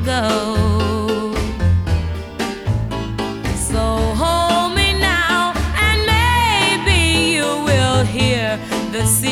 ago. So hold me now, and maybe you will hear the